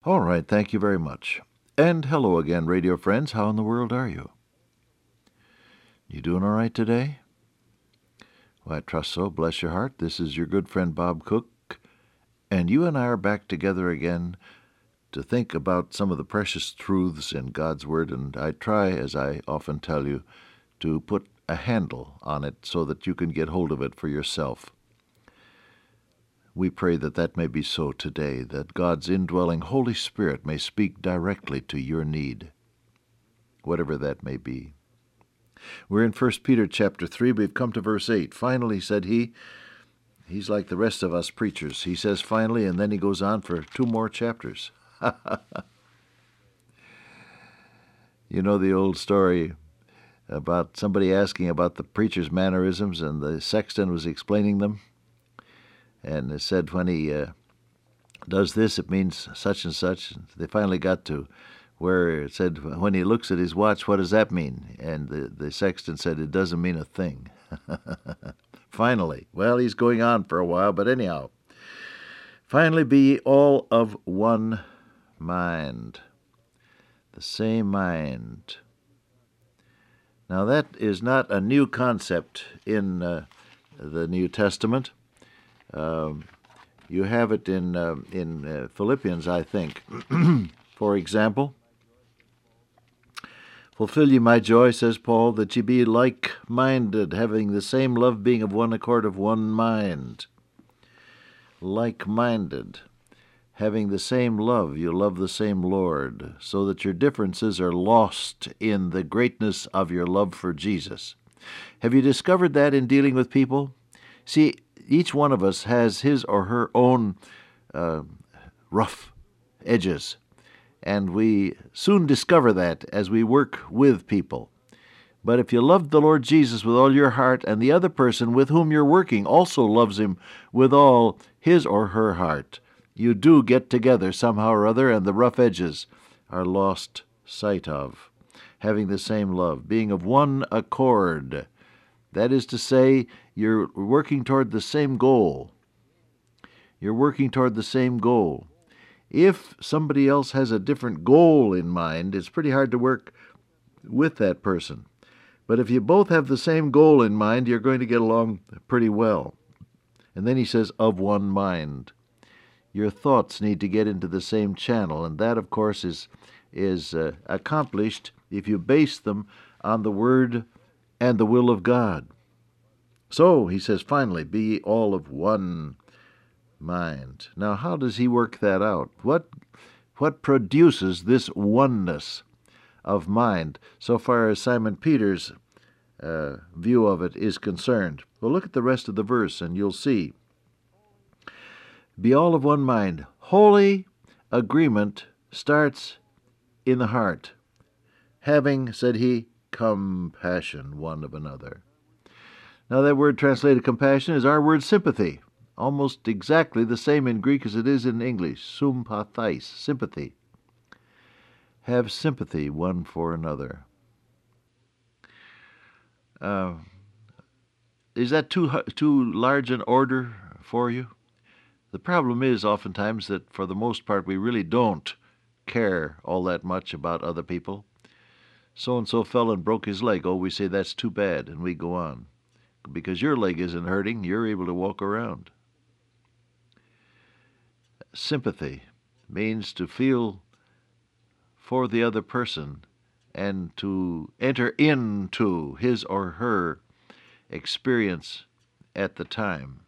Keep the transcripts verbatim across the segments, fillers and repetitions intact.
All right, thank you very much. And hello again, radio friends. How in the world are you? You doing all right today? Well, I trust so. Bless your heart. This is your good friend Bob Cook, and you and I are back together again to think about some of the precious truths in God's Word, and I try, as I often tell you, to put a handle on it so that you can get hold of it for yourself. We pray that that may be so today, that God's indwelling Holy Spirit may speak directly to your need, whatever that may be. We're in First Peter chapter three. We've come to verse eight. Finally, said he, he's like the rest of us preachers. He says finally, and then he goes on for two more chapters. You know the old story about somebody asking about the preacher's mannerisms, and the sexton was explaining them. And it said when he uh, does this, it means such and such. They finally got to where it said, when he looks at his watch, what does that mean? And the, the sexton said, it doesn't mean a thing. Finally. Well, he's going on for a while, but anyhow. Finally, be all of one mind. The same mind. Now, that is not a new concept in uh, the New Testament. Um, you have it in uh, in uh, Philippians, I think. For example, fulfill ye my joy, says Paul, that ye be like-minded, having the same love, being of one accord, of one mind. Like-minded, having the same love, you love the same Lord, so that your differences are lost in the greatness of your love for Jesus. Have you discovered that in dealing with people? See, each one of us has his or her own uh, rough edges, and we soon discover that as we work with people. But if you love the Lord Jesus with all your heart, and the other person with whom you're working also loves him with all his or her heart, you do get together somehow or other, and the rough edges are lost sight of. Having the same love, being of one accord. That is to say, you're working toward the same goal. You're working toward the same goal. If somebody else has a different goal in mind, it's pretty hard to work with that person. But if you both have the same goal in mind, you're going to get along pretty well. And then he says, of one mind. Your thoughts need to get into the same channel, and that, of course, is, is uh, accomplished if you base them on the Word and the will of God. So, he says, finally, be all of one mind. Now, how does he work that out? What, what produces this oneness of mind, so far as Simon Peter's uh, view of it is concerned? Well, look at the rest of the verse, and you'll see. Be all of one mind. Holy agreement starts in the heart. Having, said he, compassion one of another. Now that word translated compassion is our word sympathy, almost exactly the same in Greek as it is in English, sympathis, sympathy. Have sympathy one for another. Uh, is that too too large an order for you? The problem is oftentimes that for the most part we really don't care all that much about other people. So-and-so fell and broke his leg. Oh, we say that's too bad, and we go on. Because your leg isn't hurting, you're able to walk around. Sympathy means to feel for the other person and to enter into his or her experience at the time.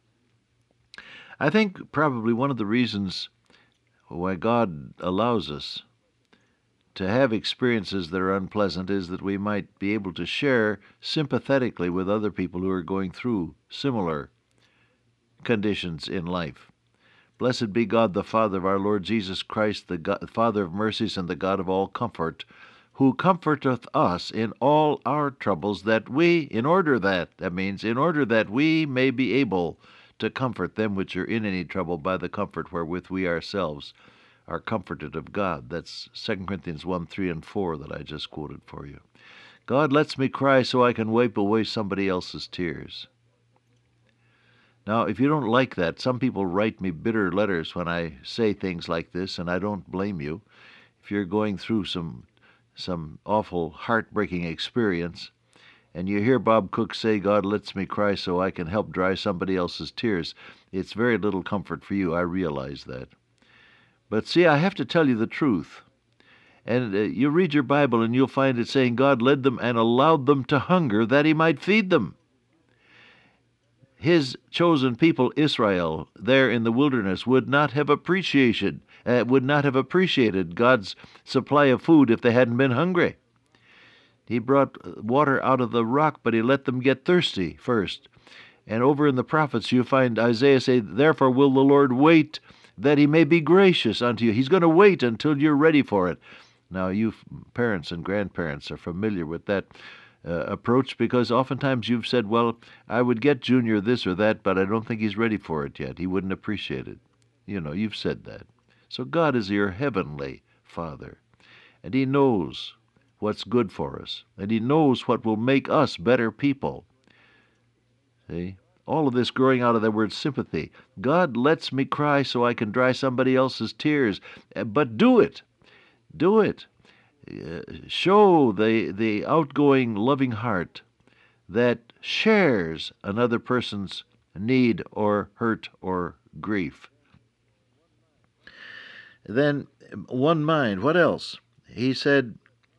I think probably one of the reasons why God allows us to have experiences that are unpleasant is that we might be able to share sympathetically with other people who are going through similar conditions in life. Blessed be God, the Father of our Lord Jesus Christ, the God, Father of mercies and the God of all comfort, who comforteth us in all our troubles, that we, in order that, that means in order that we may be able to comfort them which are in any trouble by the comfort wherewith we ourselves are comforted of God. That's Second Corinthians one, three, and four that I just quoted for you. God lets me cry so I can wipe away somebody else's tears. Now, if you don't like that, some people write me bitter letters when I say things like this, and I don't blame you. If you're going through some some awful, heartbreaking experience, and you hear Bob Cook say, God lets me cry so I can help dry somebody else's tears, it's very little comfort for you. I realize that. But see, I have to tell you the truth. And uh, you read your Bible and you'll find it saying God led them and allowed them to hunger that he might feed them. His chosen people, Israel, there in the wilderness, would not have appreciated, uh, would not have appreciated God's supply of food if they hadn't been hungry. He brought water out of the rock, but he let them get thirsty first. And over in the prophets you find Isaiah say, therefore will the Lord wait that he may be gracious unto you. He's going to wait until you're ready for it. Now, you parents and grandparents are familiar with that uh, approach, because oftentimes you've said, well, I would get Junior this or that, but I don't think he's ready for it yet. He wouldn't appreciate it. You know, you've said that. So God is your heavenly Father, and he knows what's good for us, and he knows what will make us better people. See? All of this growing out of the word sympathy. God lets me cry so I can dry somebody else's tears, but do it. Do it. Uh, show the, the outgoing, loving heart that shares another person's need or hurt or grief. Then, one mind. What else? He said,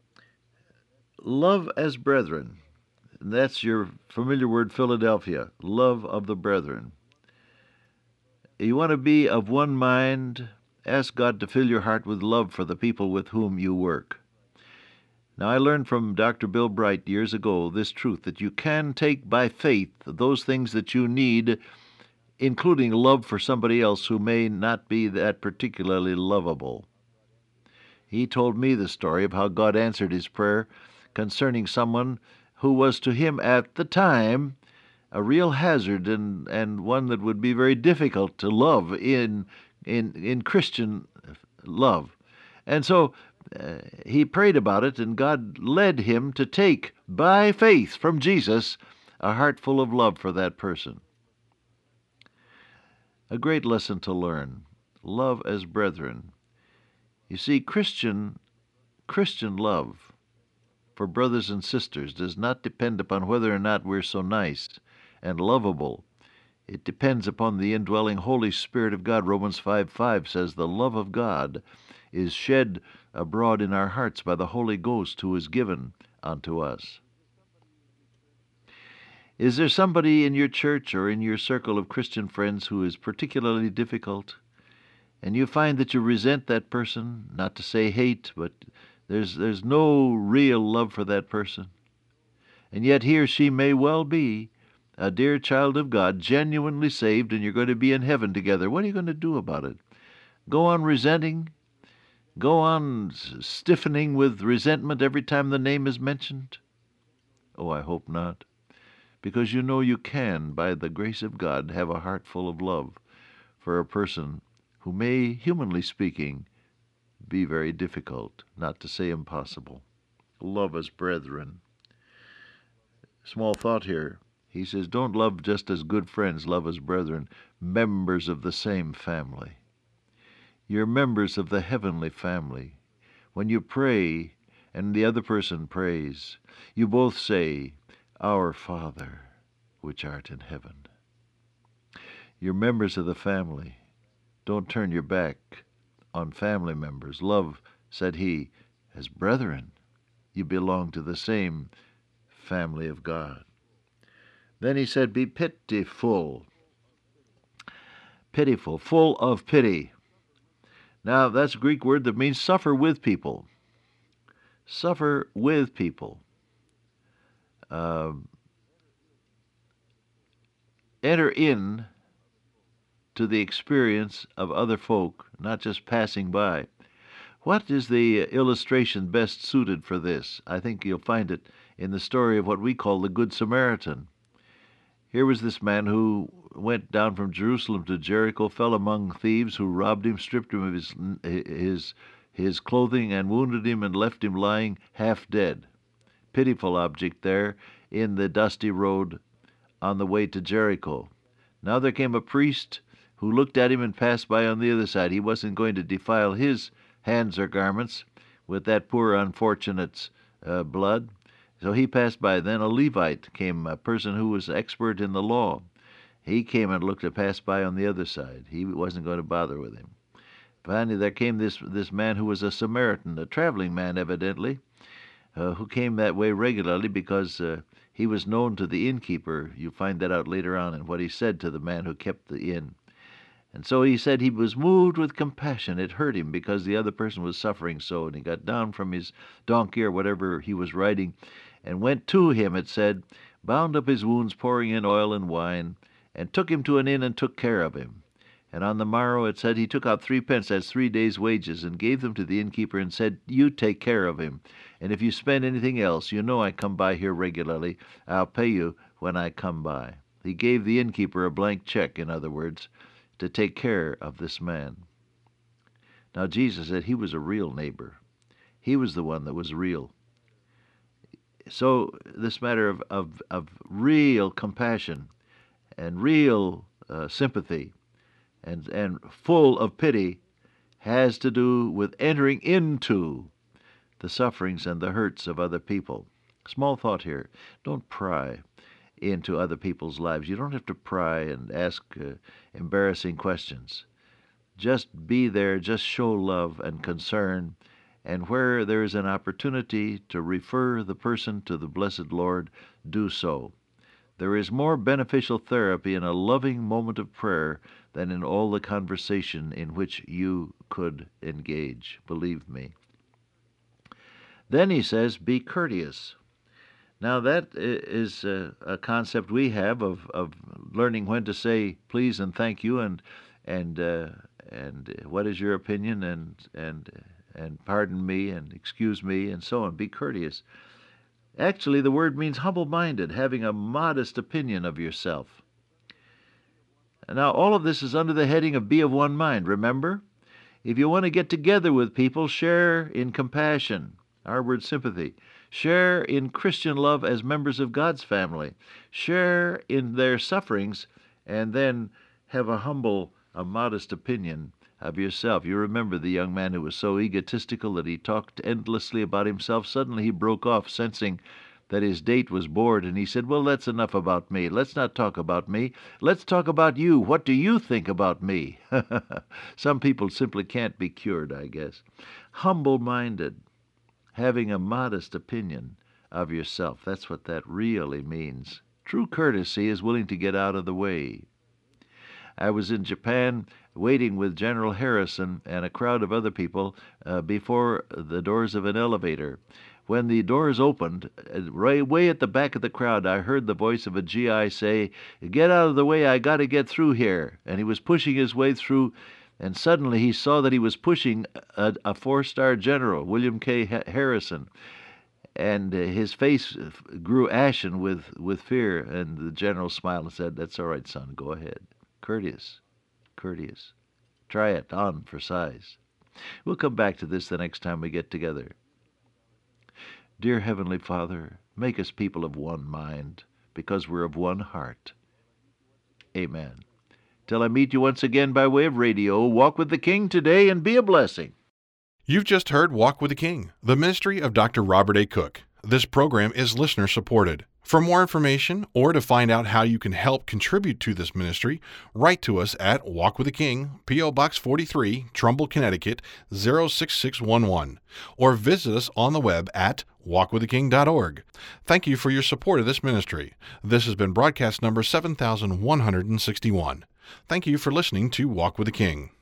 love as brethren. And that's your familiar word, Philadelphia, love of the brethren. You want to be of one mind. Ask God to fill your heart with love for the people with whom you work. Now, I learned from Doctor Bill Bright years ago this truth, that you can take by faith those things that you need, including love for somebody else who may not be that particularly lovable. He told me the story of how God answered his prayer concerning someone who was to him at the time a real hazard, and, and one that would be very difficult to love in in in Christian love. And so uh, he prayed about it, and God led him to take, by faith from Jesus, a heart full of love for that person. A great lesson to learn. Love as brethren. You see, Christian Christian love for brothers and sisters does not depend upon whether or not we're so nice and lovable. It depends upon the indwelling Holy Spirit of God. Romans five five says the love of God is shed abroad in our hearts by the Holy Ghost who is given unto us. Is there somebody in your church or in your circle of Christian friends who is particularly difficult, and you find that you resent that person, not to say hate, but there's there's no real love for that person, and yet he or she may well be a dear child of God, genuinely saved, and you're going to be in heaven together? What are you going to do about it? Go on resenting? Go on stiffening with resentment every time the name is mentioned? Oh, I hope not. Because you know you can, by the grace of God, have a heart full of love for a person who may, humanly speaking, be very difficult, not to say impossible. Love as brethren. Small thought here. He says, don't love just as good friends, love as brethren, members of the same family. You're members of the heavenly family. When you pray and the other person prays, you both say, Our Father, which art in heaven. You're members of the family. Don't turn your back on family members. Love, said he, as brethren. You belong to the same family of God. Then he said, be pitiful. Pitiful, full of pity. Now, that's a Greek word that means suffer with people. Suffer with people. Uh, enter in to the experience of other folk, not just passing by. What is the illustration best suited for this? I think you'll find it in the story of what we call the Good Samaritan. Here was this man who went down from Jerusalem to Jericho, fell among thieves who robbed him, stripped him of his, his, his clothing, and wounded him and left him lying half dead. Pitiful object there in the dusty road on the way to Jericho. Now there came a priest who looked at him and passed by on the other side. He wasn't going to defile his hands or garments with that poor unfortunate's uh, blood. So he passed by. Then a Levite came, a person who was expert in the law. He came and looked and passed by on the other side. He wasn't going to bother with him. Finally, there came this, this man who was a Samaritan, a traveling man evidently, uh, who came that way regularly because uh, he was known to the innkeeper. You find that out later on in what he said to the man who kept the inn. And so he said he was moved with compassion. It hurt him because the other person was suffering so, and he got down from his donkey or whatever he was riding and went to him, it said, bound up his wounds, pouring in oil and wine, and took him to an inn and took care of him. And on the morrow, it said, he took out three pence as three days' wages and gave them to the innkeeper and said, you take care of him. And if you spend anything else, you know I come by here regularly. I'll pay you when I come by. He gave the innkeeper a blank check, in other words, to take care of this man. Now, Jesus said he was a real neighbor. He was the one that was real. So this matter of, of, of real compassion and real uh, sympathy and, and full of pity has to do with entering into the sufferings and the hurts of other people. Small thought here. Don't pry into other people's lives. You don't have to pry and ask uh, embarrassing questions. Just be there, just show love and concern, and where there is an opportunity to refer the person to the blessed Lord, do so. There is more beneficial therapy in a loving moment of prayer than in all the conversation in which you could engage, believe me. Then he says, be courteous. Now that is a, a concept we have of, of learning when to say please and thank you and and uh, and what is your opinion and and and pardon me and excuse me and so on. Be courteous. Actually, the word means humble-minded, having a modest opinion of yourself. Now, all of this is under the heading of be of one mind. Remember, if you want to get together with people, share in compassion. Our word sympathy. Share in Christian love as members of God's family. Share in their sufferings, and then have a humble, a modest opinion of yourself. You remember the young man who was so egotistical that he talked endlessly about himself. Suddenly he broke off, sensing that his date was bored, and he said, well, that's enough about me. Let's not talk about me. Let's talk about you. What do you think about me? Some people simply can't be cured, I guess. Humble-minded. Having a modest opinion of yourself. That's what that really means. True courtesy is willing to get out of the way. I was in Japan waiting with General Harrison and a crowd of other people uh, before the doors of an elevator. When the doors opened, uh, right way at the back of the crowd, I heard the voice of a G I say, get out of the way, I got to get through here. And he was pushing his way through. And suddenly he saw that he was pushing a, a four-star general, William K. Harrison, and uh, his face grew ashen with, with fear. And the general smiled and said, that's all right, son, go ahead. Courteous, courteous. Try it on for size. We'll come back to this the next time we get together. Dear Heavenly Father, make us people of one mind, because we're of one heart. Amen. Till I meet you once again by way of radio, walk with the King today and be a blessing. You've just heard Walk with the King, the ministry of Doctor Robert A. Cook. This program is listener-supported. For more information or to find out how you can help contribute to this ministry, write to us at Walk with the King, P O Box forty-three, Trumbull, Connecticut, zero six six one one, or visit us on the web at walk with the king dot org. Thank you for your support of this ministry. This has been broadcast number seven thousand one hundred sixty-one. Thank you for listening to Walk with the King.